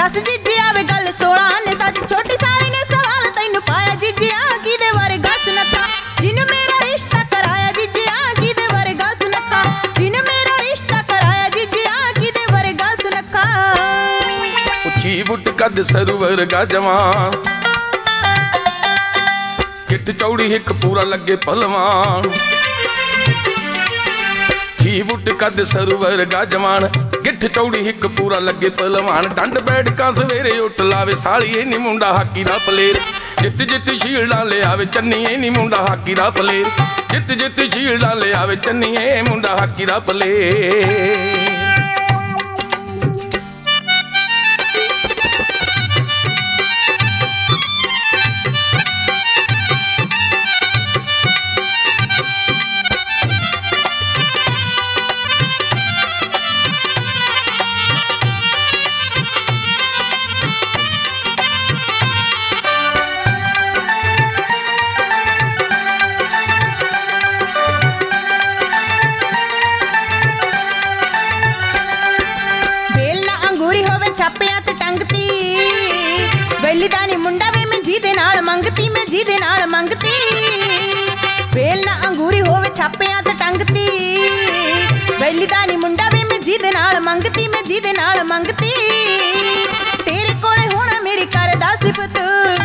दस जीजिया वे गल 16 ने सच छोटी साली ने सवाल तैनू पाया जीजिया किदे वर्गा सुनक्का जिन मेरा रिश्ता कराया जीजिया किदे वर्गा सुनक्का जिन मेरा रिश्ता कराया जीजिया किदे वर्गा सुनक्का उची बुट कद सरू वर्गा जवान किट चौड़ी हिक पूरा लगे पलवान बुट कद सरू वर्गा जवान गिठ चौड़ी हिक पूरा लगे पलवान डंड बैठका सवेरे उठ लावे साली ए नी मुंडा हाकी दा पलेर जित जित शील्डा ले आवे चन्नी ए नी मुंडा हाकी दा पलेर जित जित शील्डा ले आवे चन्नी ए मुंडा हाकी दा पलेर वेलीदानी मुंडा वे मैं जी दे नाल मंगती मैं जी दे नाल मंगती वेल ना अंगूरी होवे छापियां ते टंगती वेलीदानी मुंडा वे मैं जी दे नाल मंगती मैं जी दे नाल मंगती तेरे कोले होना मेरी करदा सिफत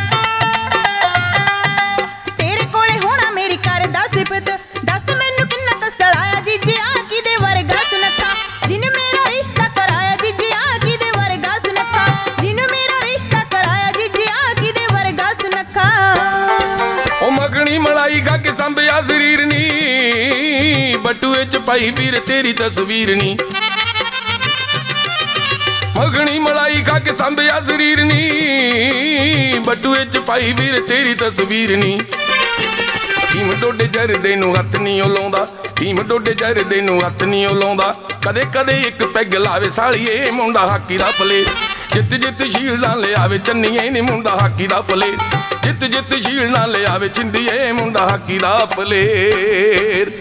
तेरे कोले होना मेरी करदा सिफत दस मैनू किन्ना कसल आया जीजिया किदे वर्गा सुनक्का जिन मेरा रिश्ता कराया जीजिया किदे वर्गा सुनक्का जिन मेरा रिश्ता कराया जीजिया किदे वर्गा सुनक्का ओ मगनी मलाई गा के संभया शरीर नी बटुए च पाई वीर तेरी तस्वीर नी मगनी मलाई खा के संभया शरीर नी बटुए च पाई वीर तेरी तस्वीर नी भीम डोडे जरदे नू हथ नहीं लाउंदा भीम डोडे जरदे नू हथ नहीं लाउंदा कदे कदे एक पैग लावे साली ए मुंडा हाकी दा पलेर जित जित शील्डा ले आवे चन्नी ए नी मुंडा हाकी दा पलेर जित जित शील्डा ले आवे चिंदी ए मुंडा हाकी दा पलेर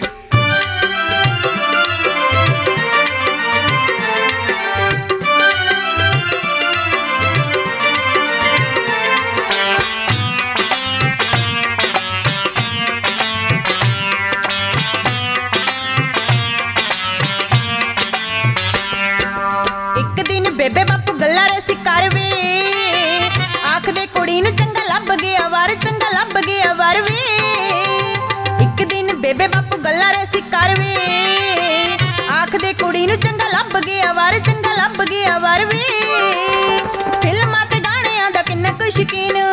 बेबे बापू गल्ला रे सिकार वे आख दे कुड़ी नू चंगा लभ गया वार चंगा लभ गया वार वे एक दिन बेबे बापू गल्ला रे सिकार वे आख दे कुड़ी नू चंगा लभ गया वार चंगा लभ गया वार वे फिल्मां ते गाणियां दा किन्ना कुछ शकीन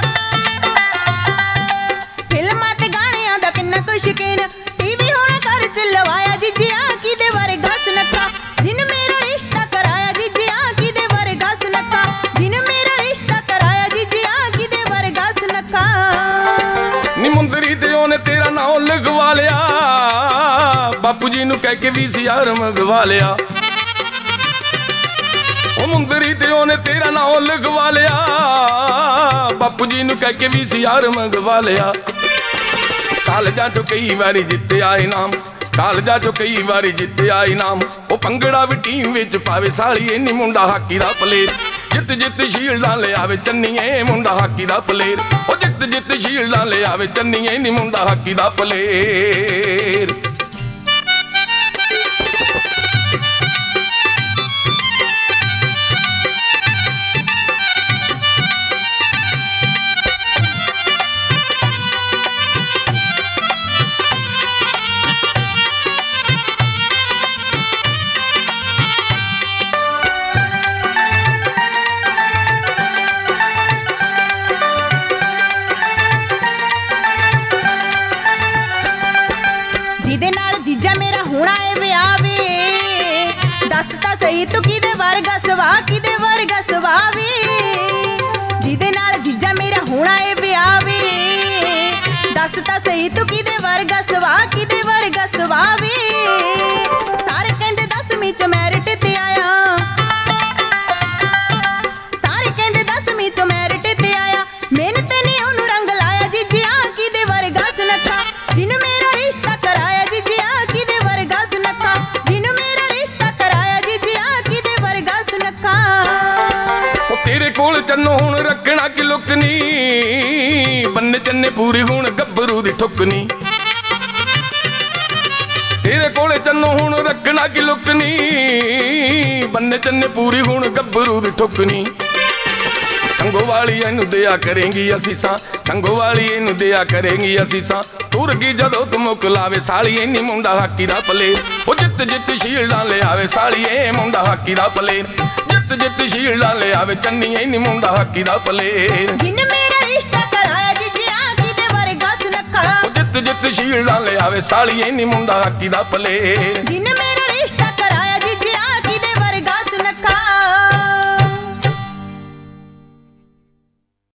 फिल्मां ते गाणियां दा किन्ना कुछ शकीन टीवी होना घर च लवाया जीजिया किदे वर्गा सुनक्का जिन मेरा रिश्ता कराया जीजिया किदे वर्गा सुनक्का जिन मेरा रिश्ता कराया जीजिया किदे वर्गा सुनक्का नी मुंदरी ते ओने तेरा नाम लिखवा लिया बापू जी नू कह के VCR मंगवा लिया ओ मुंदरी ते ओने तेरा नाम लिखवा लिया बापू जी नू कह के VCR मंगवा लिया कालजा चो कई बारी जित्या इनाम कालजा चो कई बारी जित्या इनाम ओ पंगड़ा भी टीम विच पावे साली ए नी मुंडा हाकी दा पलेर जित जित शील्डा ले आवे चन्नी ए मुंडा हाकी दा पलेर ओ जित जित शील्डा ले आवे चन्नी ए नी मुंडा हाकी दा पलेर जिदे नाल जीजा मेरा होना है विआह वे दस ता सही तू किदे वर्गा सवा किदे वर्गा सवा वे जिदे नाल जीजा मेरा होना है विआह वे दस ता सही तू किदे वर्गा सवा किदे वर्गा सवा वे सारे कहंदे 10वीं च मैरिट ते आया सारे कहंदे 10वीं च मैरिट ते आया मेहनत ने ओनू रंग लाया जीजिया किदे वर्गा सुनक्का जिन मेरा रिश्ता कराया जीजिया किदे वर्गा सुनक्का जिन मेरा रिश्ता कराया जीजिया किदे वर्गा सुनक्का ਚੰਨੋ ਹੁਣ ਰੱਖਣਾ ਕਿ ਲੁਕਨੀ ਬੰਨੇ ਚੰਨੇ ਪੂਰੀ ਹੁਣ ਗੱਭਰੂ ਦੀ ਠੁਕਨੀ ਤੇਰੇ ਕੋਲੇ ਚੰਨੋ ਹੁਣ ਰੱਖਣਾ ਕਿ ਲੁਕਨੀ ਬੰਨੇ ਚੰਨੇ ਪੂਰੀ ਹੁਣ ਗੱਭਰੂ ਦੀ ਠੁਕਨੀ ਸੰਗੋ ਵਾਲੀ ਇਹਨੂੰ ਦਿਆ ਕਰੇਂਗੀ ਅਸੀਸਾਂ ਸੰਗੋ ਵਾਲੀ ਇਹਨੂੰ ਦਿਆ ਕਰੇਂਗੀ ਅਸੀਸਾਂ ਤੁਰ ਗਈ ਜਦੋਂ ਤੂੰ ਮੁਕਲਾਵੇ ਸਾਲੀ ਇਹਨੀ ਮੁੰਡਾ ਹਾਕੀ ਦਾ ਪਲੇ ਉਹ ਜਿੱਤ ਜਿੱਤ ਸ਼ੀਲਡਾਂ ਲੈ ਆਵੇ ਸਾਲੀ ਇਹ ਮੁੰਡਾ ਹਾਕੀ ਦਾ ਪਲੇ ਜਿੱਤ ਜਿੱਤ ਸ਼ੀਲਡਾਂ ਲੈ ਆਵੇ ਚੰਨੀ ਇਹਨੀ ਮੁੰਡਾ ਹਾਕੀ ਦਾ ਪਲੇ ਜਿਨ ਮੇਰਾ ਰਿਸ਼ਤਾ ਕਰਾਇਆ ਜਿਜਿਆ ਕਿਤੇ ਵਰਗਾ ਸੁਨੱਖਾ ਉਹ ਜਿੱਤ ਜਿੱਤ ਸ਼ੀਲਡਾਂ ਲੈ ਆਵੇ ਸਾਲੀ ਇਹਨੀ ਮੁੰਡਾ ਹਾਕੀ ਦਾ ਪਲੇ ਜਿਨ